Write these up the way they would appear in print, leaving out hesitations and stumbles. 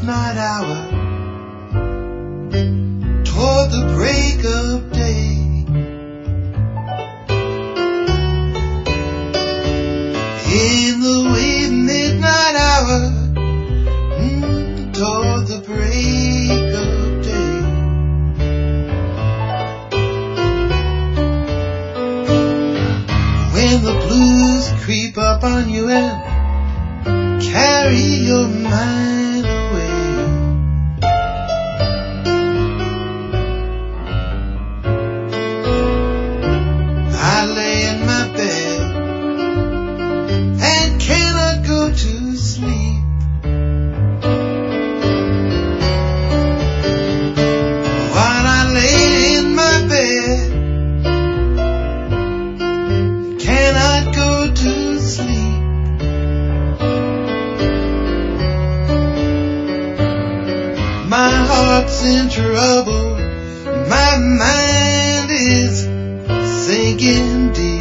midnight hour, toward the break of day. In the wee midnight hour, toward the break of day. When the blues creep up on you and carry your mind away, I lay in my bed and cannot go to sleep. While I lay in my bed, cannot go to sleep. My heart's in trouble, my mind is sinking deep.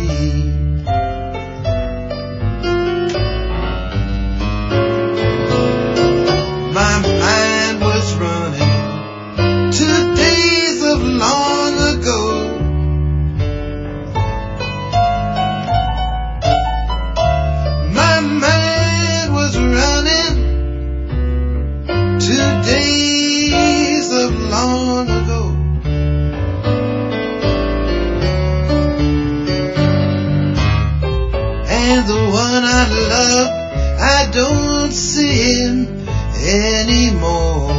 My mind was running to days of long ago. My mind was running to days of long ago. And the one I love, I don't see him anymore.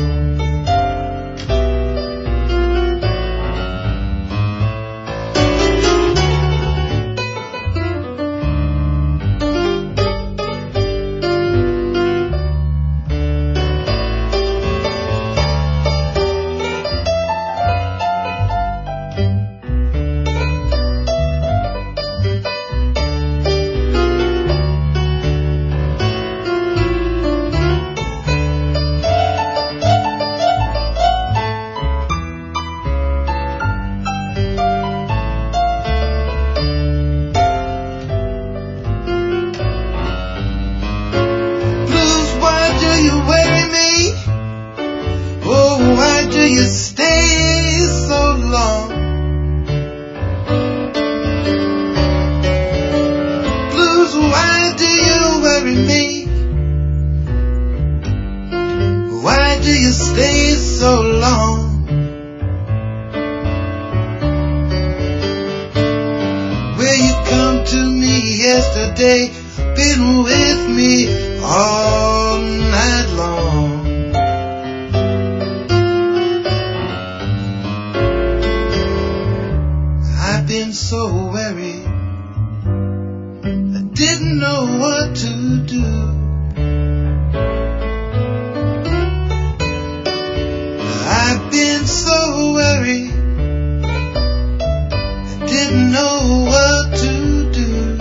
Why do you stay so long? Blues, why do you worry me? Why do you stay so long? Will you come to me yesterday? Been with me all night long. I've been so worried, I didn't know what to do. I've been so worried, I didn't know what to do.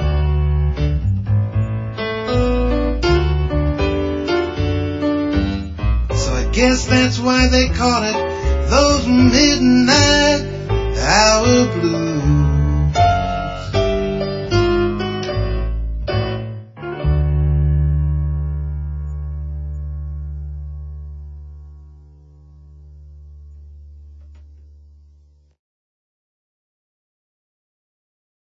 So I guess that's why they call it those midnight hour blues.